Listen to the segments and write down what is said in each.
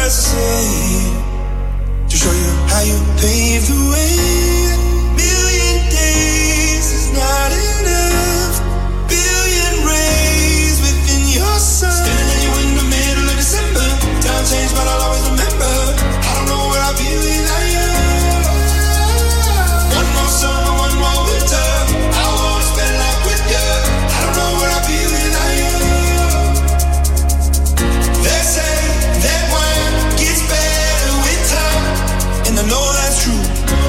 words to say to show you how you paved the way. Million days is not enough. Billion rays within your sun. Standing in the middle of December. Time changed, but I'll always remember. I don't know where I'll be without you. One more summer, one more winter. I wanna spend life with you. I don't know where I'll be without you. They say that wine gets better with time, and I know that's true.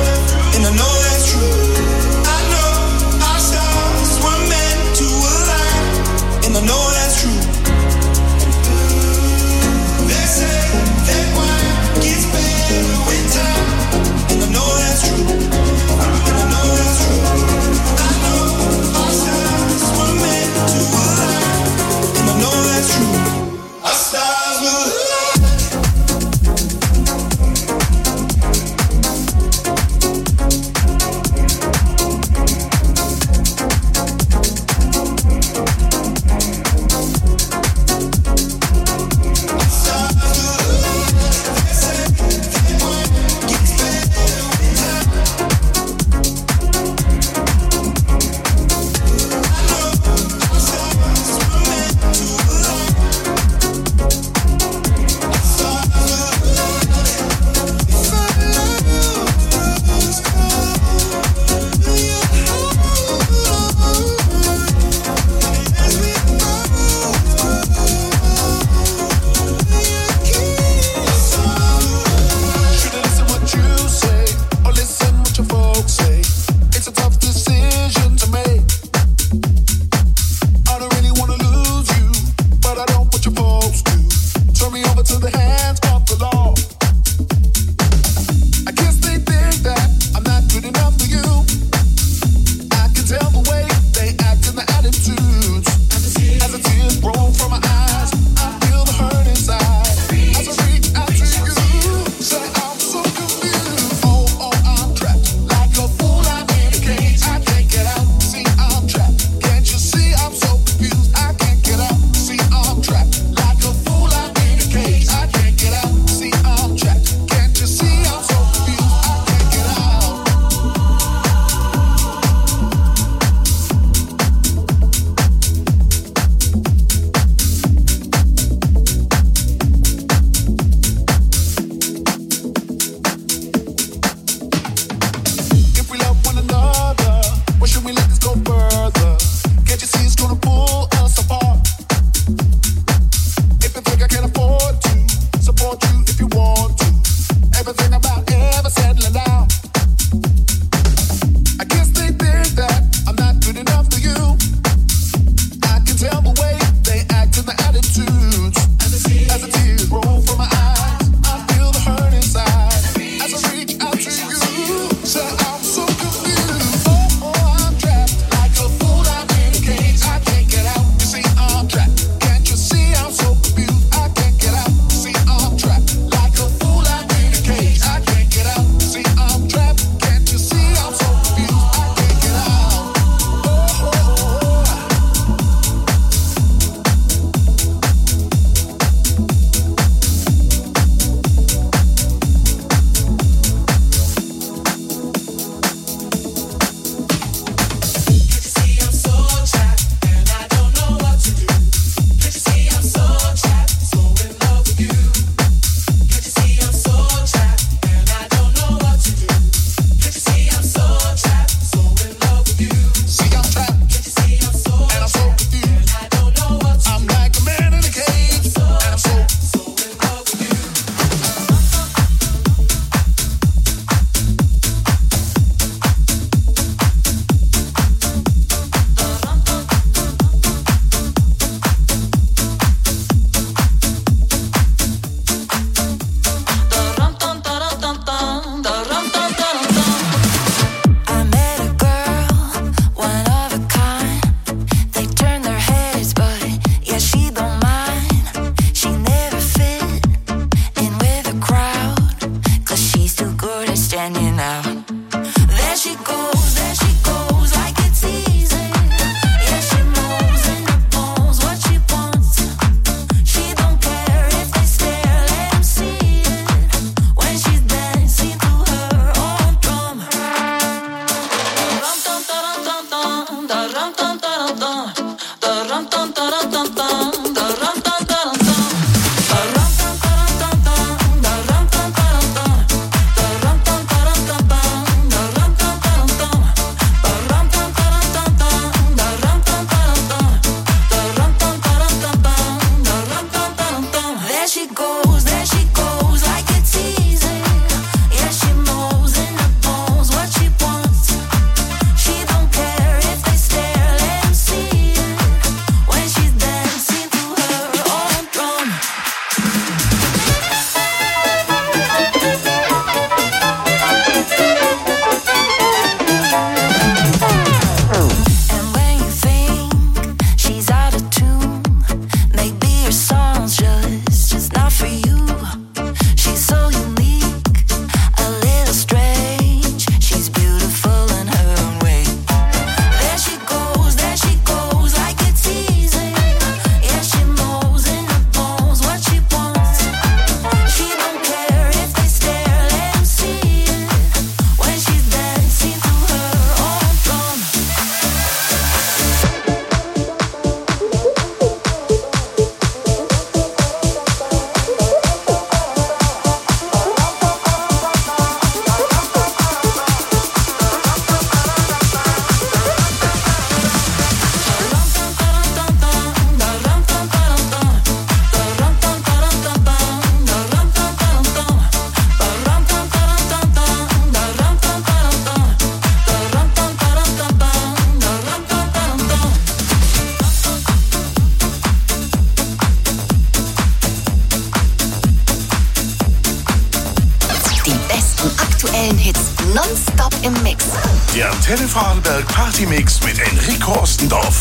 Der Antenne Vorarlberg Partymix mit Enrico Ostendorf.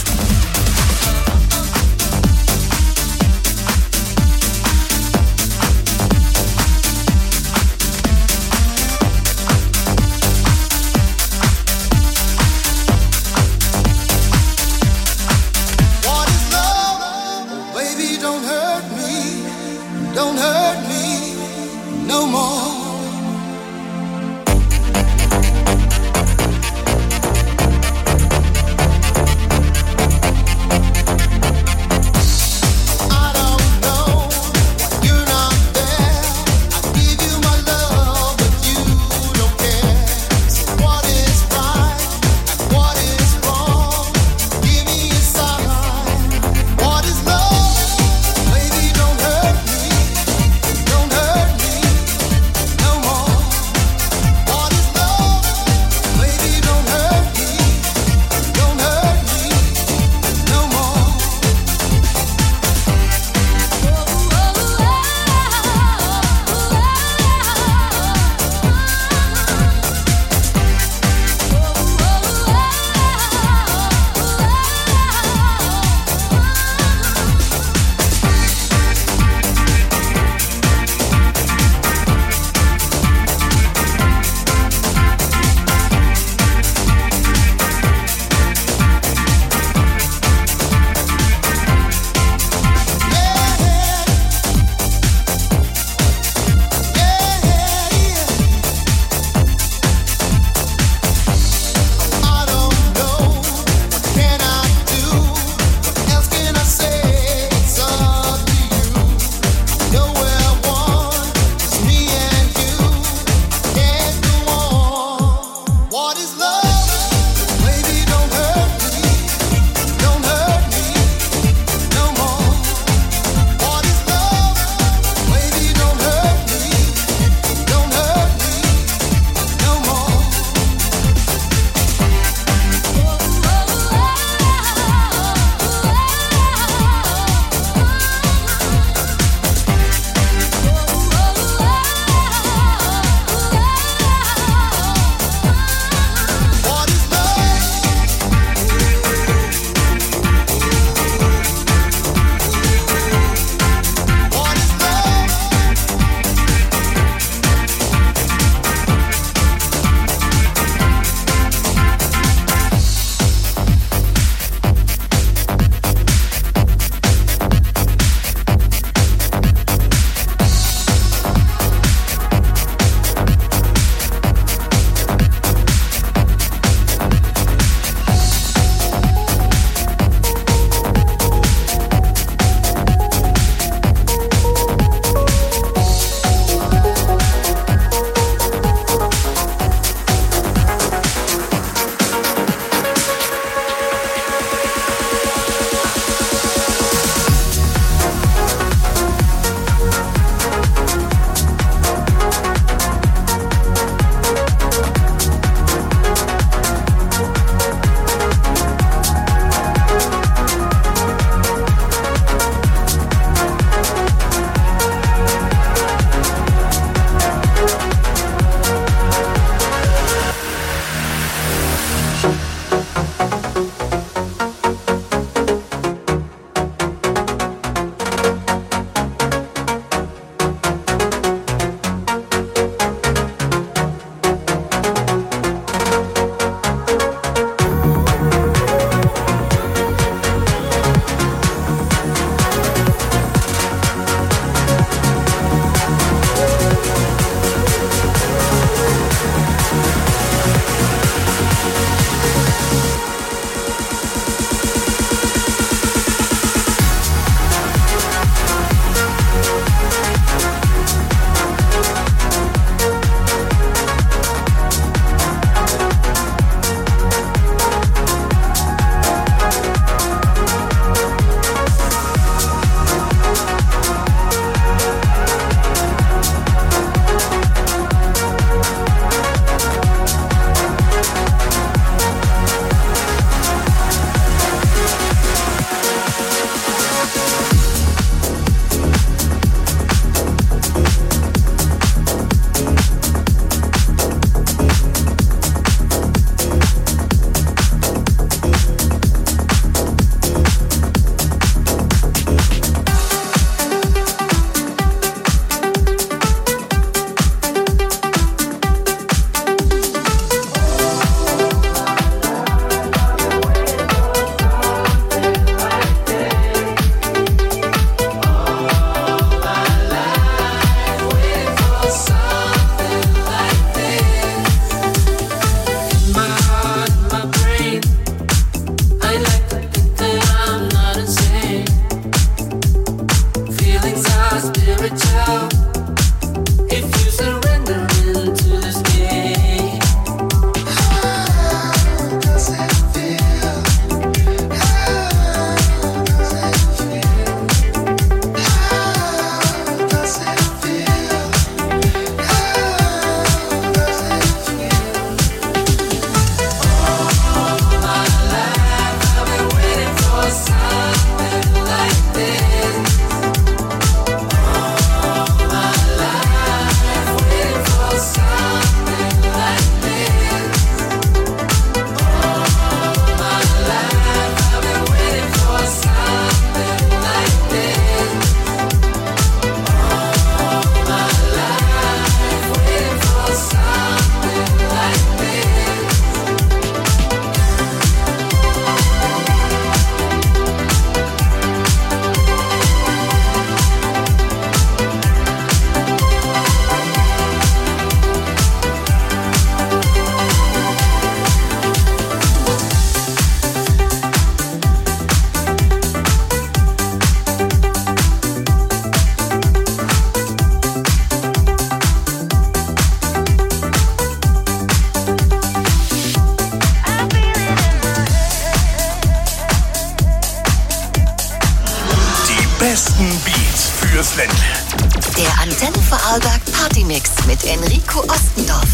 Der Antenne Vorarlberg Partymix mit Enrico Ostendorf.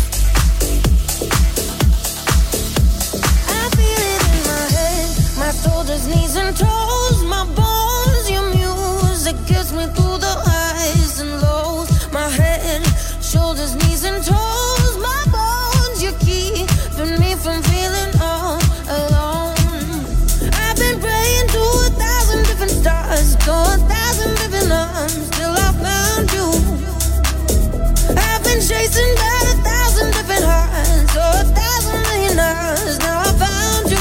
My shoulders, knees and toes, my bones, your music gets me through the highs and lows. My head, shoulders, knees and toes, my bones, you're keeping me from feeling all alone. I've been praying to 1,000 different stars, to 1,000 different arms, till I found you. I've been chasing down 1,000 different hearts, or 1,000 million hours, now I found you.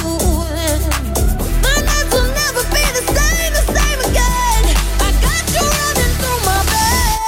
Be the same again. I got you running through my veins.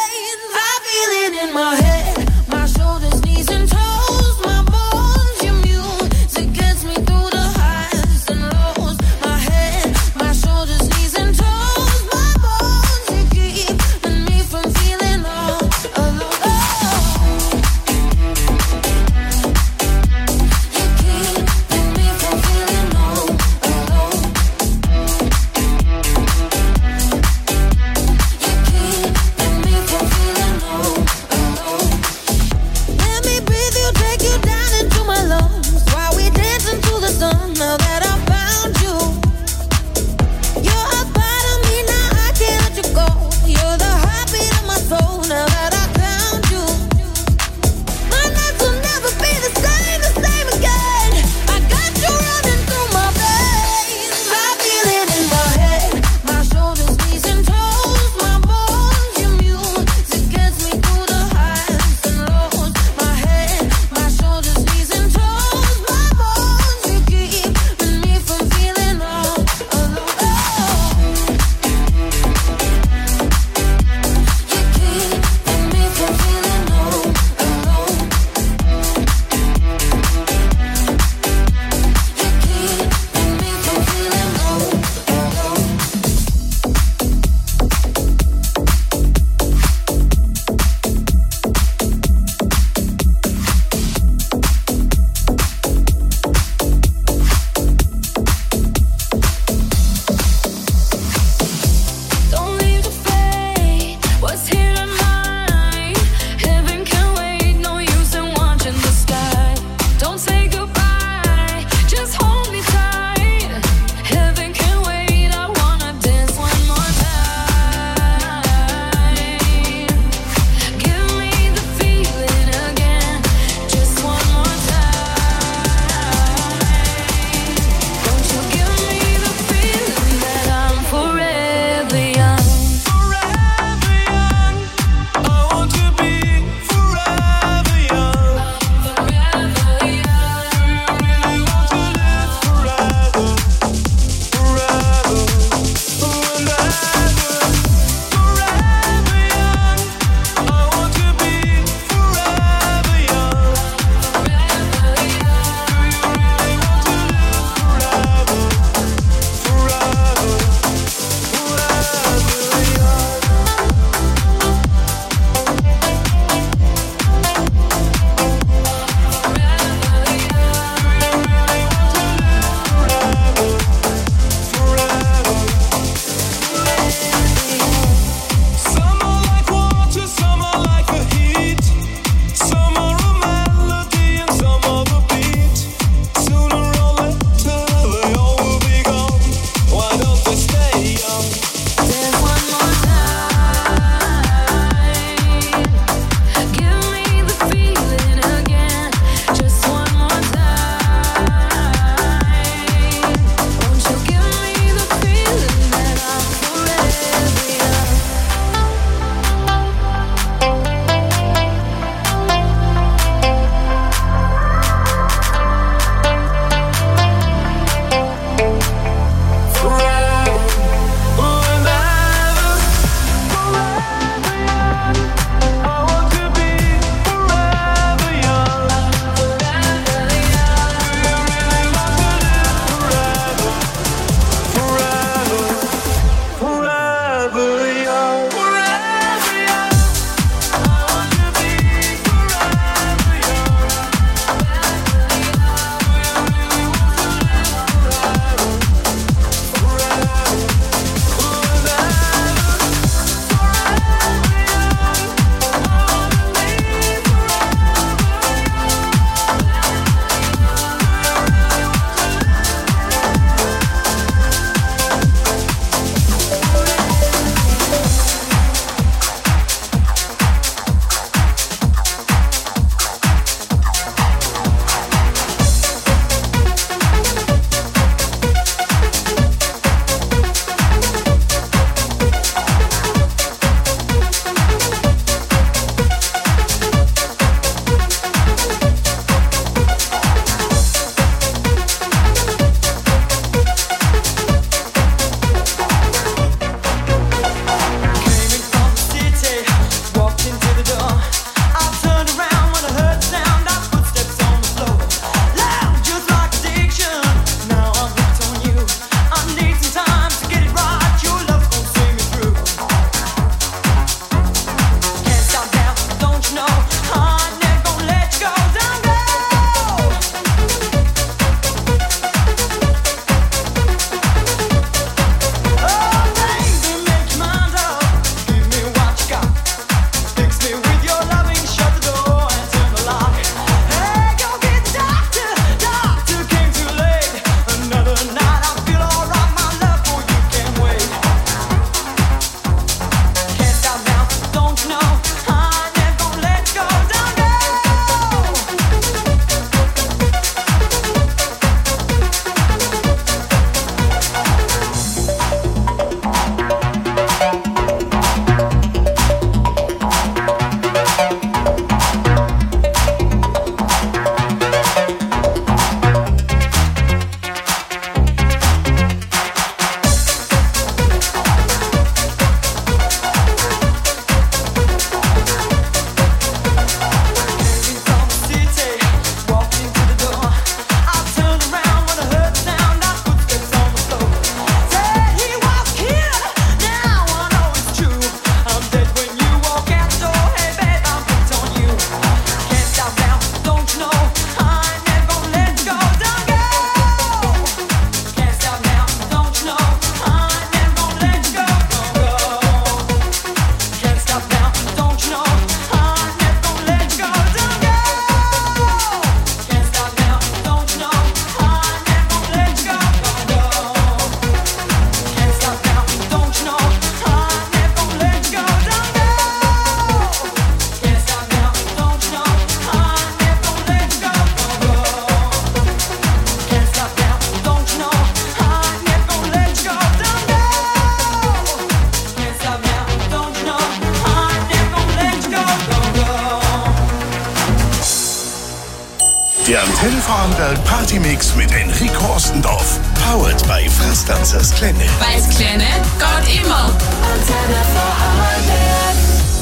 Der Antenne Vorarlberg Partymix mit Enrico Ostendorf. Powered by Fastdancers Klenne. Weil's Klenne geht immer. Antenne Vorarlberg.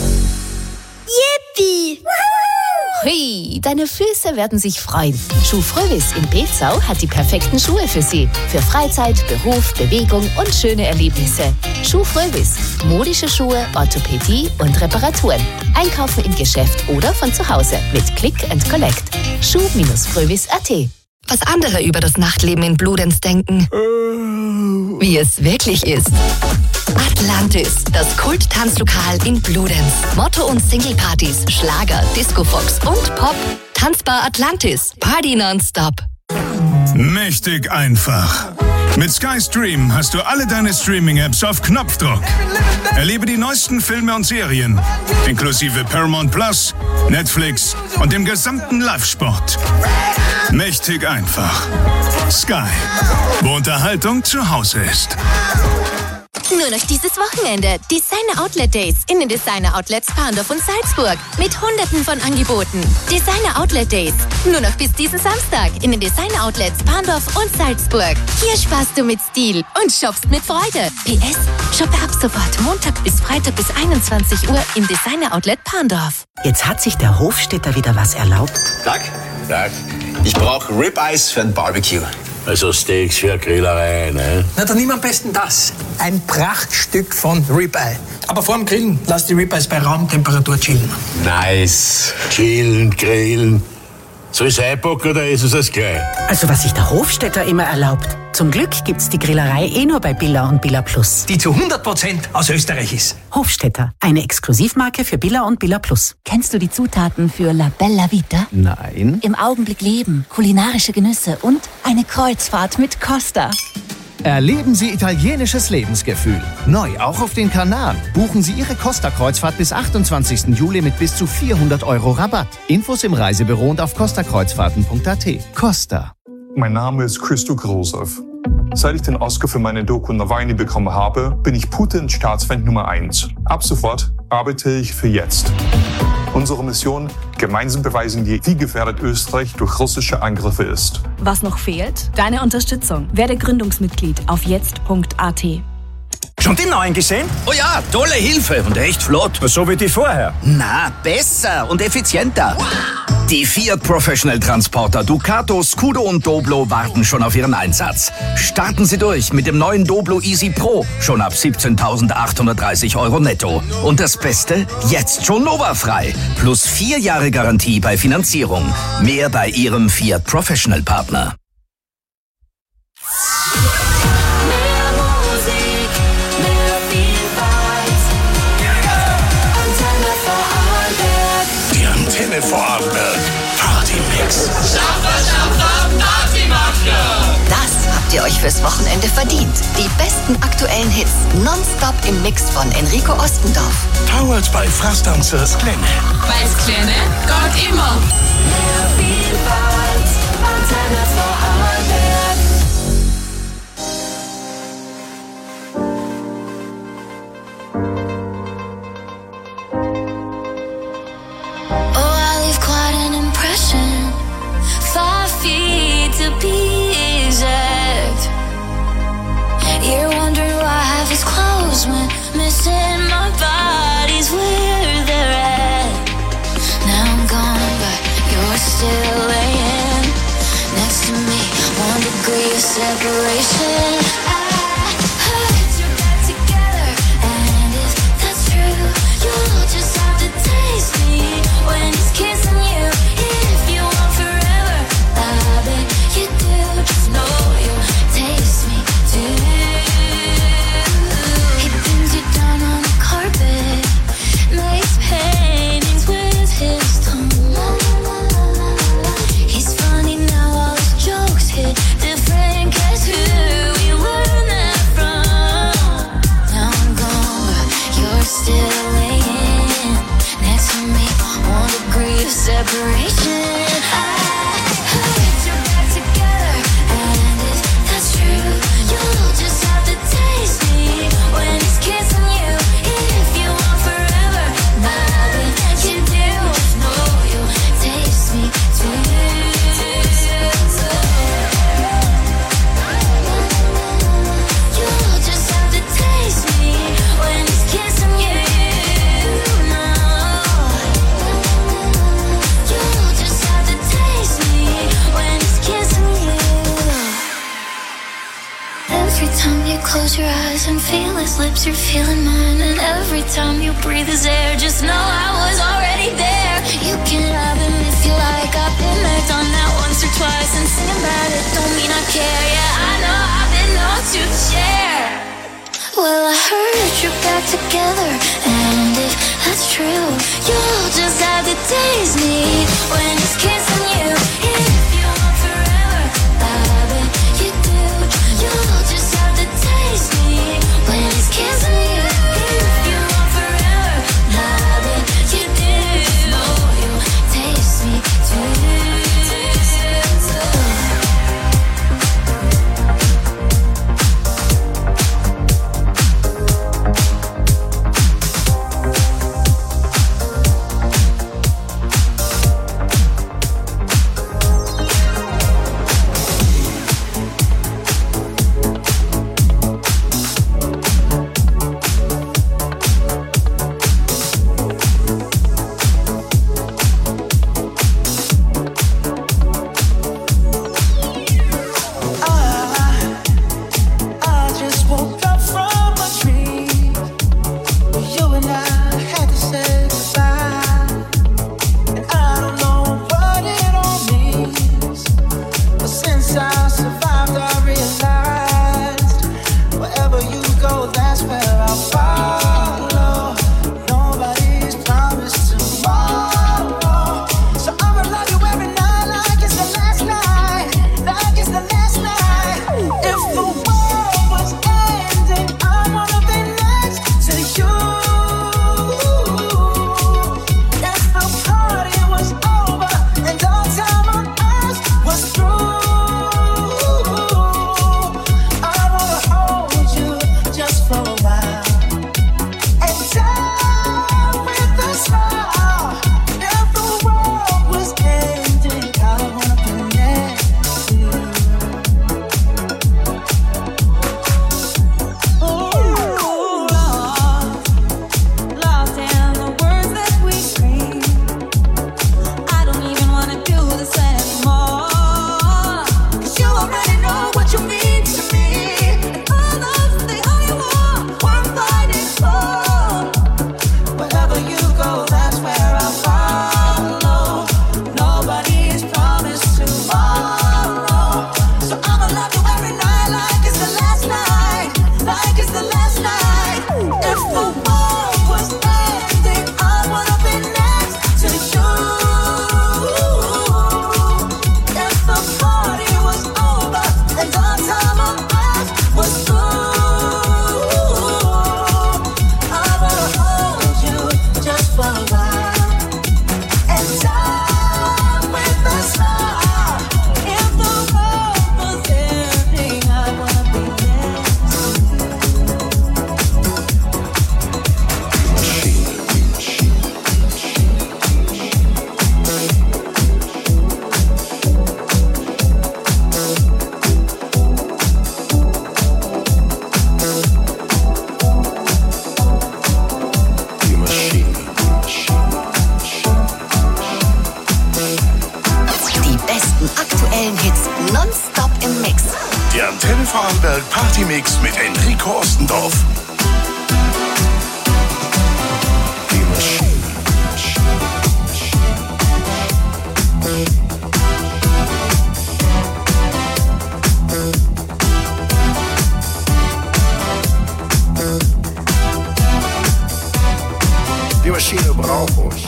Yippie! Hui, deine Füße werden sich freuen. Schuh Frövis in Bezau hat die perfekten Schuhe für Sie. Für Freizeit, Beruf, Bewegung und schöne Erlebnisse. Schuh Frövis. Modische Schuhe, Orthopädie und Reparaturen. Einkaufen im Geschäft oder von zu Hause mit Click and Collect. Schuh-Frövis.at. Was andere über das Nachtleben in Bludenz denken. Wie es wirklich ist. Atlantis, das Kult-Tanzlokal in Bludenz. Motto- und Singlepartys, Schlager, Discofox und Pop. Tanzbar Atlantis. Party nonstop. Mächtig einfach. Mit Sky Stream hast du alle deine Streaming-Apps auf Knopfdruck. Erlebe die neuesten Filme und Serien, inklusive Paramount Plus, Netflix und dem gesamten Live-Sport. Mächtig einfach. Sky, wo Unterhaltung zu Hause ist. Nur noch dieses Wochenende. Designer Outlet Days in den Designer Outlets Parndorf und Salzburg. Mit Hunderten von Angeboten. Designer Outlet Days. Nur noch bis diesen Samstag in den Designer Outlets Parndorf und Salzburg. Hier sparst du mit Stil und shoppst mit Freude. PS, shoppe ab sofort Montag bis Freitag bis 21 Uhr im Designer Outlet Parndorf. Jetzt hat sich der Hofstädter wieder was erlaubt. Tag. Ich brauche Ribeyes für ein Barbecue. Also Steaks für eine Grillerei, ne? Na, dann nimm am besten das. Ein Prachtstück von Ribeye. Aber vor dem Grillen lass die Ribeyes bei Raumtemperatur chillen. Nice. Chillen, grillen. Soll ich es einpacken oder ist es das gleich? Also was sich der Hofstädter immer erlaubt. Zum Glück gibt's die Grillerei nur bei Billa und Billa Plus. Die zu 100% aus Österreich ist. Hofstädter, eine Exklusivmarke für Billa und Billa Plus. Kennst du die Zutaten für La Bella Vita? Nein. Im Augenblick leben, kulinarische Genüsse und eine Kreuzfahrt mit Costa. Erleben Sie italienisches Lebensgefühl. Neu auch auf den Kanaren. Buchen Sie Ihre Costa-Kreuzfahrt bis 28. Juli mit bis zu 400 € Rabatt. Infos im Reisebüro und auf costakreuzfahrten.at. Costa. Mein Name ist Christo Grosov. Seit ich den Oscar für meine Doku Nawalny bekommen habe, bin ich Putins Staatsfeind Nummer 1. Ab sofort arbeite ich für Jetzt. Unsere Mission: gemeinsam beweisen wir, wie gefährdet Österreich durch russische Angriffe ist. Was noch fehlt? Deine Unterstützung. Werde Gründungsmitglied auf jetzt.at. Schon den neuen gesehen? Oh ja, tolle Hilfe und echt flott. So wie die vorher. Na, besser und effizienter. Wow. Die Fiat Professional Transporter Ducato, Scudo und Doblo warten schon auf ihren Einsatz. Starten Sie durch mit dem neuen Doblo Easy Pro, schon ab 17.830 € netto. Und das Beste, jetzt schon Nova-frei. Plus 4 Jahre Garantie bei Finanzierung. Mehr bei Ihrem Fiat Professional Partner. Die Antenne Vorarlberg Partymix. Das habt ihr euch fürs Wochenende verdient. Die besten aktuellen Hits nonstop im Mix von Enrico Ostendorf. Powered by Fastdancers Klenne. Weil's Klenne geht immer. Antenne Vorarlberg. Oh, I leave quite an impression. 5 feet to be exact. You're wondering why half is closed when missing my body's where they're at. Now I'm gone, but you're still laying next to me. 1 degree of separation. I heard you're back together, and if that's true, you'll just have to taste me when he's kissing you. If you want forever, I bet you do. Just know you'll taste me too. He pins you down on the carpet, makes paintings with his tongue. He's funny now, all his jokes hit different. Guess who we learned that from? Now I'm gone, but you're still laying next to me. 1 degree of separation. I heard you're back together, and if that's true, you'll just have to taste me when he's kissing you. If you want forever, I bet you do. Just know you'll taste me too. lips, you're feeling mine. And every time you breathe is air, just know I was already there. You can have him if you like. I've been there, done that once or twice. And singing about it don't mean I care. Yeah, I know I've been known to share. Well, I heard that you're back together, and if that's true, you'll just have to taste me when he's kissing you. If you want forever, I bet you do. You'll just have to taste me when he's kissing you. If you want forever, I bet you do. You'll taste me too. Partymix mit Enrico Ostendorf. Die Maschine braucht uns.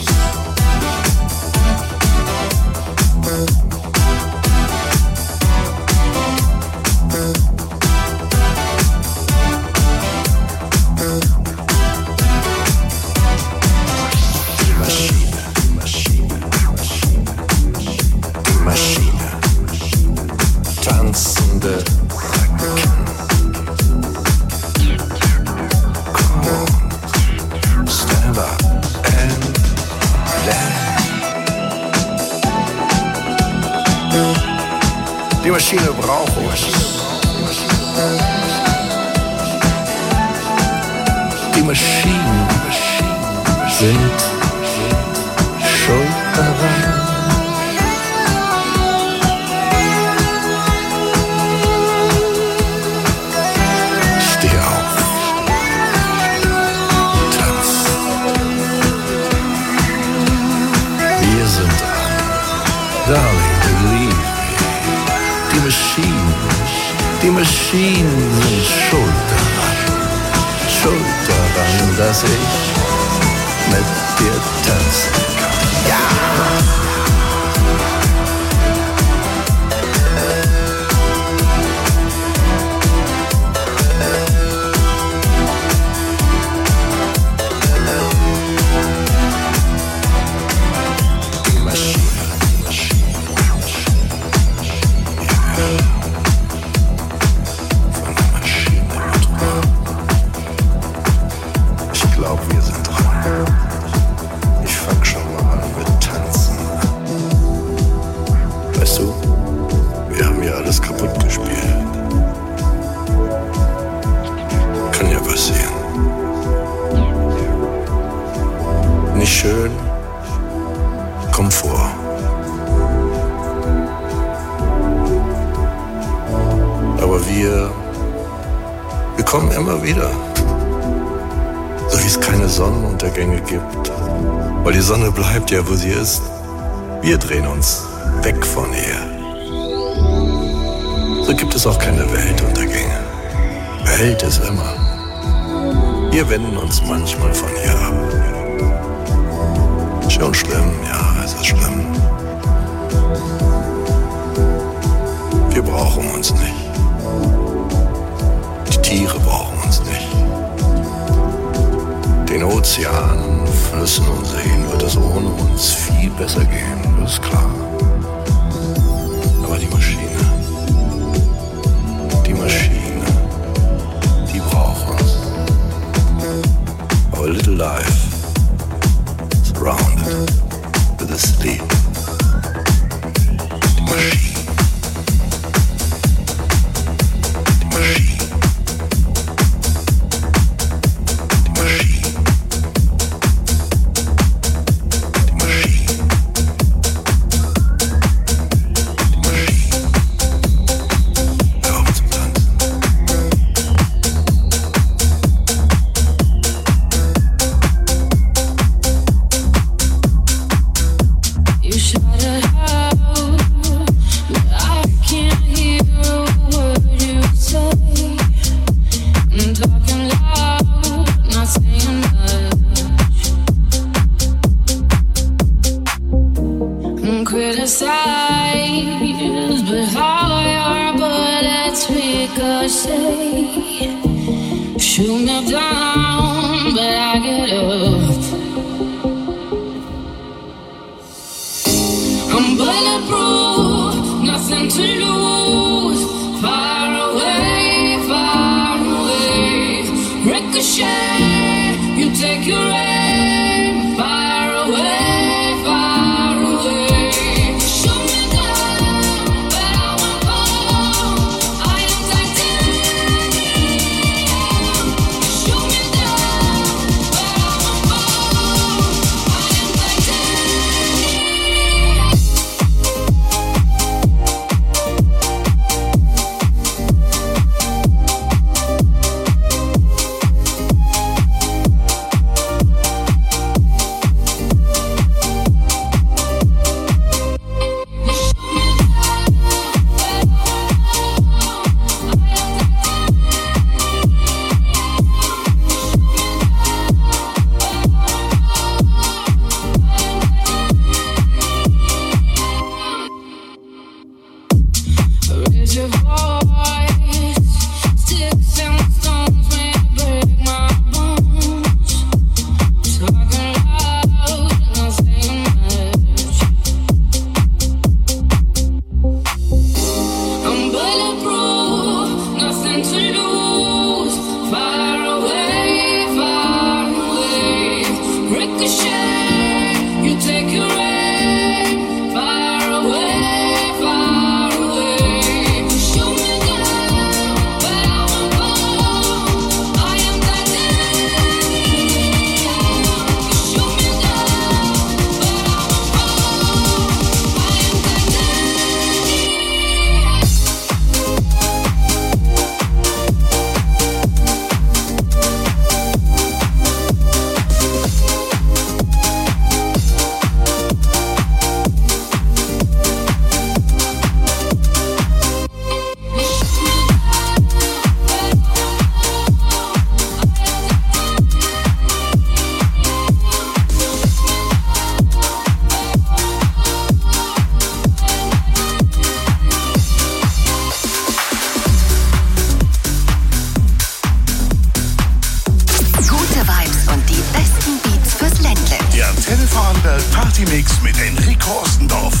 Die Maschine braucht uns. Die Maschinen sind schuld daran. Steh auf. Darling, believe me. Die Maschinen sind schuld daran, dass ich mit dir tanzen kann. Ja! Weil die Sonne bleibt ja, wo sie ist. Wir drehen uns weg von ihr. So gibt es auch keine Weltuntergänge. Welt ist immer. Wir wenden uns manchmal von ihr ab. Schon schlimm, ja, es ist schlimm. Wir brauchen uns nicht. Die Tiere brauchen uns nicht. Den Ozeanen, Flüssen und Seen wird es ohne uns viel besser gehen, das ist klar. Aber die Maschine, die braucht uns. Our little life, surrounded with a sleep. Die Maschine. Sunbelt Partymix mit Enrico Ostendorf.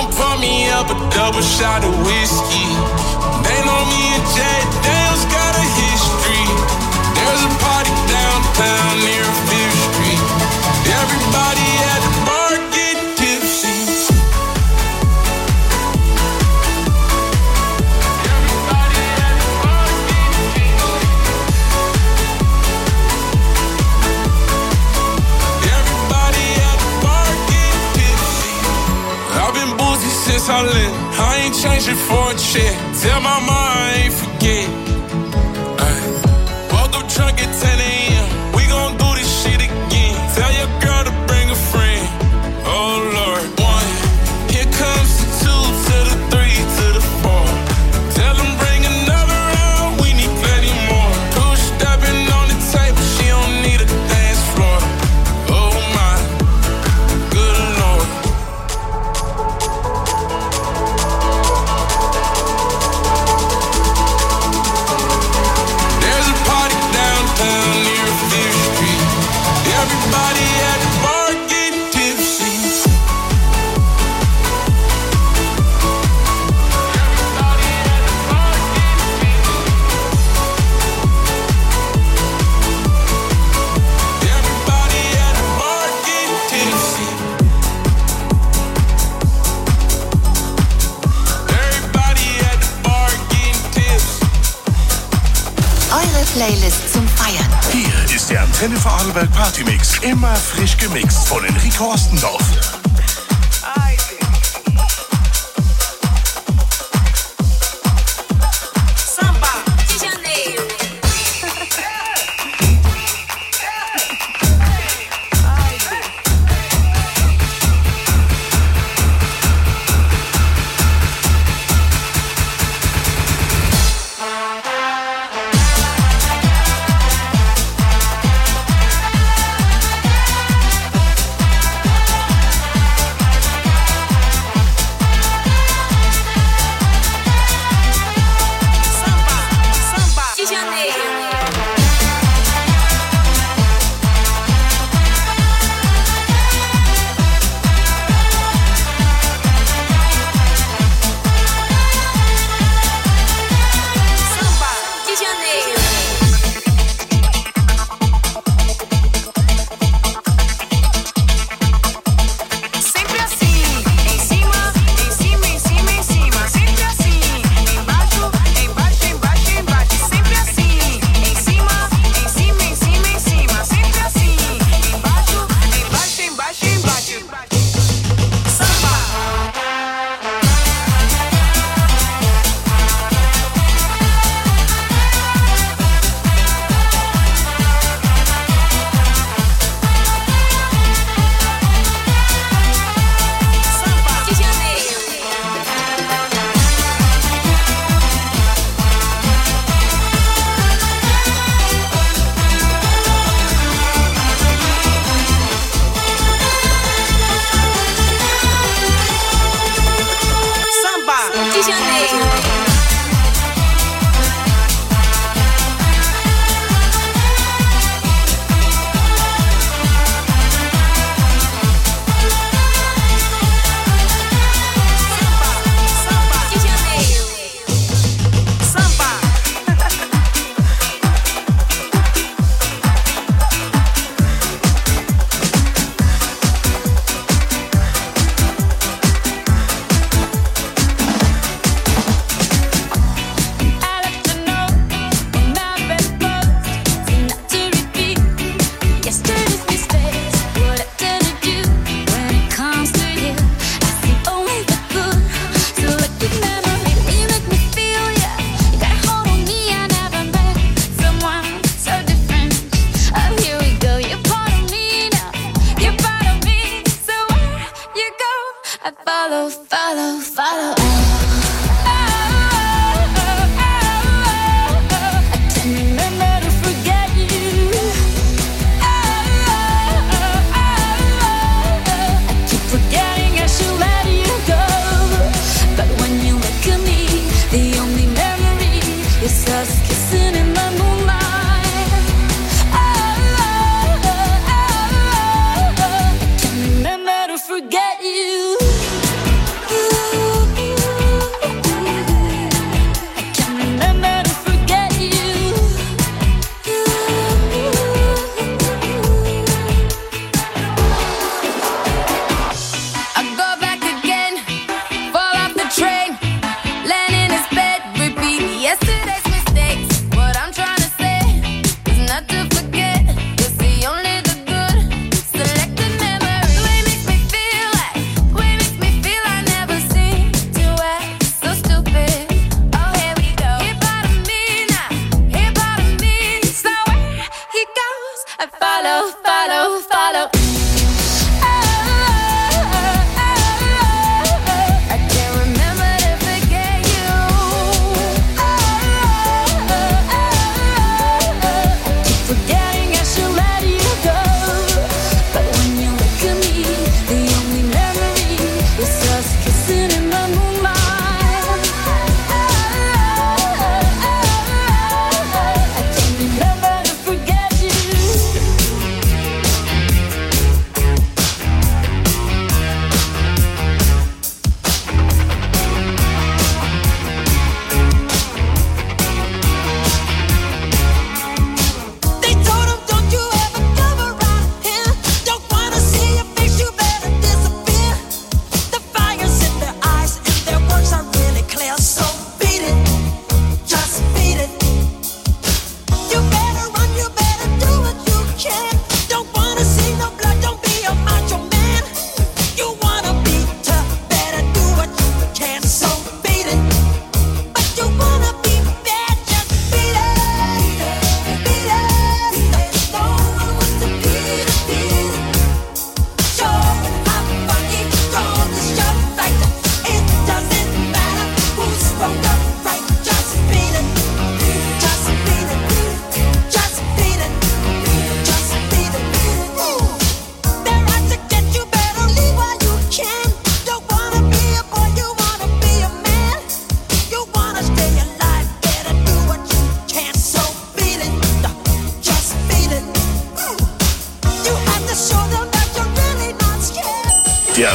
gon' pour me up a double shot of whiskey. They know me and Jay Dale's got a history. There's a party downtown near 5th Street. Everybody at the bar getting tipsy. Everybody at the bar getting tipsy. Everybody at the bar getting tipsy. I've been boozy since I left. I ain't changing for a check. Tell my mom I ain't forget. Woke up drunk at 10 a.m. We gon' do this shit again. Tell your girl to bring a friend. Oh Lord, 1. Here comes the 2 to the 3 to the 4. Tell them bring another round. We need plenty more. 2 stepping on the table. She don't need a dance floor. Oh my, good Lord. There's a party downtown near 5th Street. Everybody at the bar getting tipsy. Everybody at the bar getting tipsy. Everybody at the bar getting tipsy. Everybody at the bar getting tipsy. Eure Playlist zum Feiern. Hier ist der Antenne Vorarlberg Partymix. Immer frisch gemixt von Enrico Ostendorf. Forget you.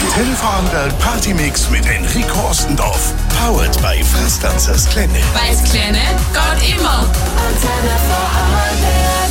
Antenne Vorarlberg Partymix mit Enrico Ostendorf. Powered by Fastdancers Klenne. Weil's Klenne geht immer. Antenne Vorarlberg.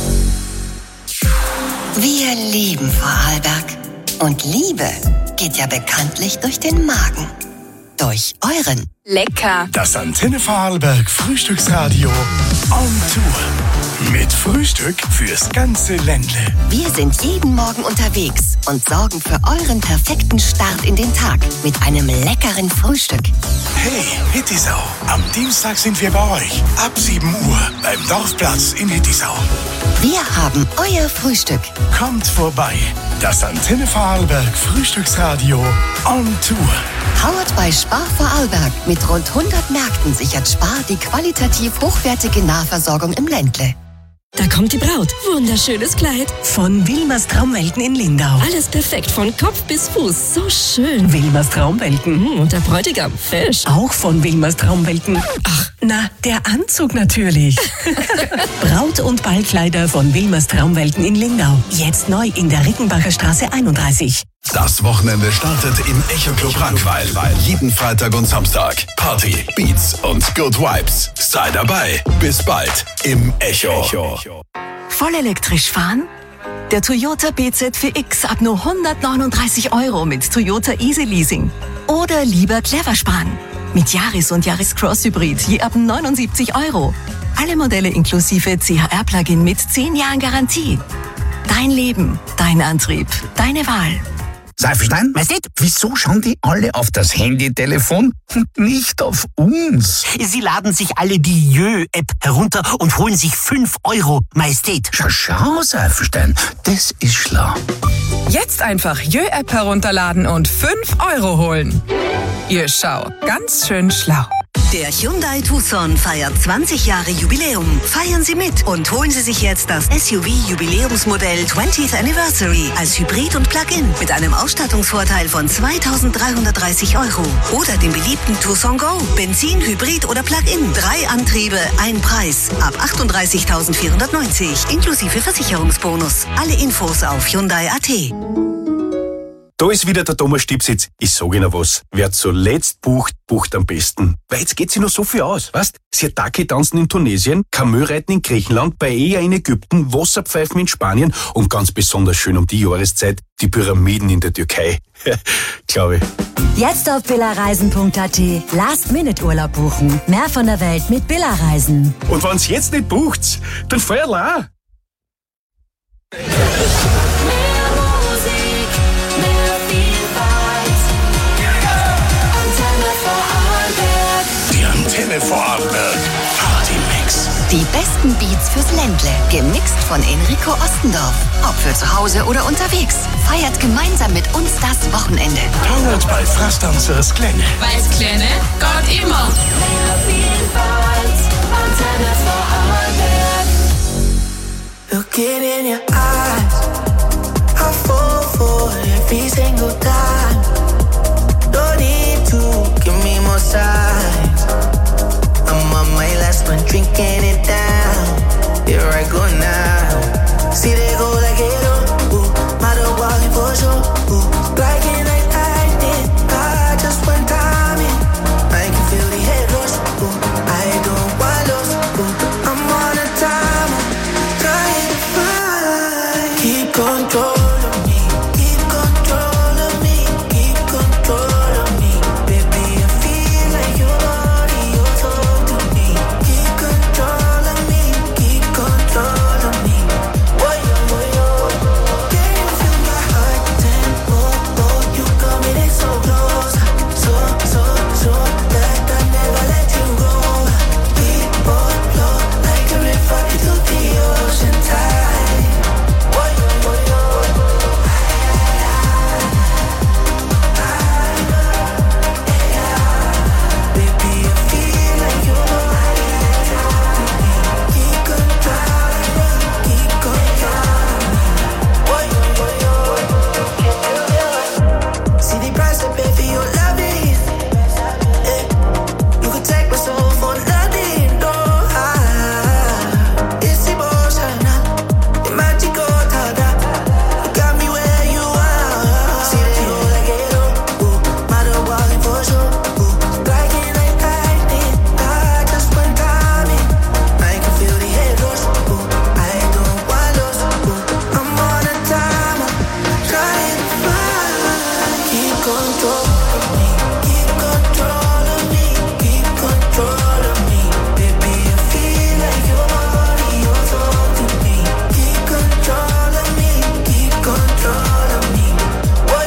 Wir lieben Vorarlberg. Und Liebe geht ja bekanntlich durch den Magen. Durch euren. Lecker. Das Antenne Vorarlberg Frühstücksradio on Tour. Mit Frühstück fürs ganze Ländle. Wir sind jeden Morgen unterwegs und sorgen für euren perfekten Start in den Tag mit einem leckeren Frühstück. Hey, Hittisau. Am Dienstag sind wir bei euch. Ab 7 Uhr beim Dorfplatz in Hittisau. Wir haben euer Frühstück. Kommt vorbei. Das Antenne Vorarlberg Frühstücksradio on Tour. Powered by Spar Vorarlberg. Mit rund 100 Märkten sichert Spar die qualitativ hochwertige Nahversorgung im Ländle. Da kommt die Braut. Wunderschönes Kleid. Von Wilmers Traumwelten in Lindau. Alles perfekt, von Kopf bis Fuß. So schön. Wilmers Traumwelten. Und der Bräutigam, fesch. Auch von Wilmers Traumwelten. Ach, na, der Anzug natürlich. Braut- und Ballkleider von Wilmers Traumwelten in Lindau. Jetzt neu in der Rickenbacher Straße 31. Das Wochenende startet im Echo Club Rankweil. Jeden Freitag und Samstag. Party, Beats und Good Vibes. Sei dabei. Bis bald im Echo. Voll elektrisch fahren? Der Toyota BZ4X ab nur 139 € mit Toyota Easy Leasing. Oder lieber clever sparen. Mit Yaris und Yaris Cross Hybrid je ab 79 €. Alle Modelle inklusive CHR-Plugin mit 10 Jahren Garantie. Dein Leben, dein Antrieb, deine Wahl. Sei verstanden? Majestät, wieso schauen die alle auf das Handytelefon und nicht auf uns? Sie laden sich alle die Jö-App herunter und holen sich 5 €, Majestät. Schau, sei verstanden, das ist schlau. Jetzt einfach Jö-App herunterladen und 5 € holen. Ihr schau, ganz schön schlau. Der Hyundai Tucson feiert 20 Jahre Jubiläum. Feiern Sie mit und holen Sie sich jetzt das SUV-Jubiläumsmodell 20th Anniversary als Hybrid und Plug-in mit einem Ausstattungsvorteil von 2.330 €. Oder den beliebten Tucson Go. Benzin, Hybrid oder Plug-in. 3 Antriebe, ein Preis. Ab 38.490 inklusive Versicherungsbonus. Alle Infos auf Hyundai.at. Da ist wieder der Thomas Stipsitz. Ich sag Ihnen was. Wer zuletzt bucht, bucht am besten. Weil jetzt geht sich noch so viel aus. Weißt? Sirtaki tanzen in Tunesien, Kamelreiten in Griechenland, Paella in Ägypten, Wasserpfeifen in Spanien und ganz besonders schön um die Jahreszeit die Pyramiden in der Türkei. Glaube ich. Jetzt auf billerreisen.at. Last-Minute-Urlaub buchen. Mehr von der Welt mit Billerreisen. Und wenn's jetzt nicht bucht, dann Feuerl auch. Antenne Vorarlberg Partymix. Die besten Beats fürs Ländle. Gemixt von Enrico Ostendorf. Ob für zu Hause oder unterwegs. Feiert gemeinsam mit uns das Wochenende. Powered by Fastdancers Klenne. Weil's Klenne geht immer. Antenne Vorarlberg. Looking in your eyes, I fall for every single time. No need to give me more signs. I'm on my last one, drinking it down. Here I go now. See they go like it up. Matter walking for sure. Like it like I did. I just one time in. I can feel the head rush. I don't want lost. I'm on a timer, trying to find. Keep control of me. Keep control of me. Keep control of me. Baby, I feel like you're talk to me. Keep control. control of me. Keep control of me. Keep control of me. Baby, I feel like your body, your soul to me. Keep control of me. Keep control of me. Why,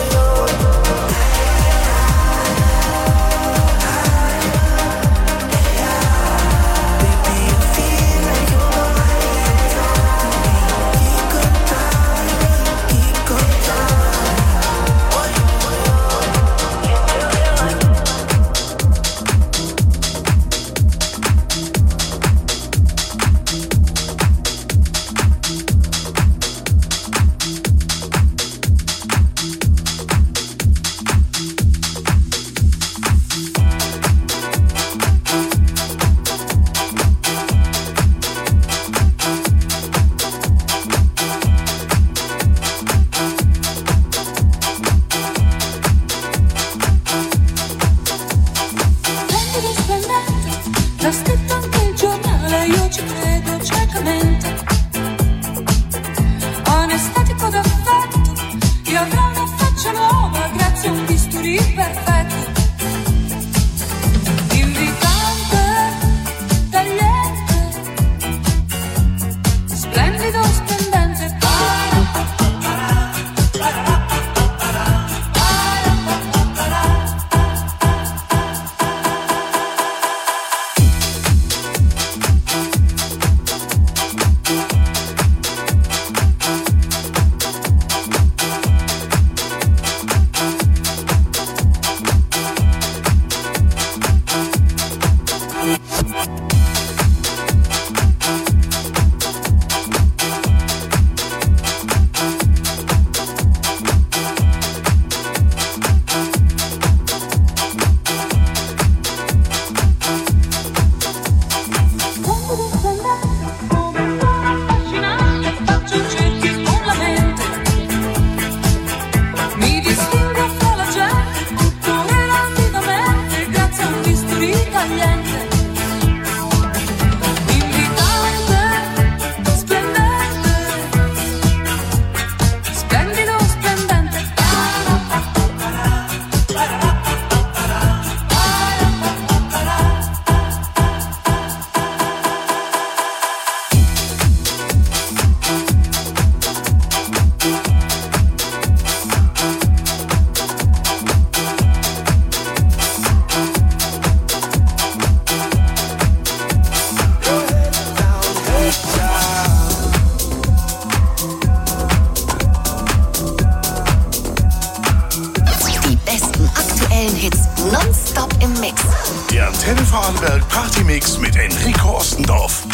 Antenne Vorarlberg Partymix mit Enrico Ostendorf.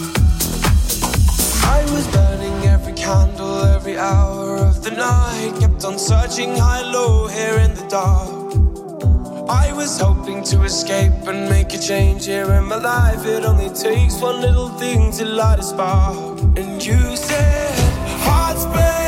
I was burning every candle, every hour of the night. Kept on searching high, low, here in the dark. I was hoping to escape and make a change here in my life. It only takes one little thing to light a spark. And you said, hearts break.